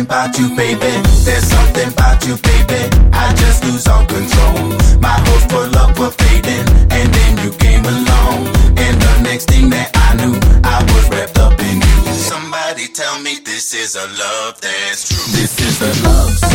about you, baby. There's something about you, baby. I just lose all control. My hopes for love were fading, and then you came along. And the next thing that I knew, I was wrapped up in you. Somebody tell me this is a love that's true. This is a love.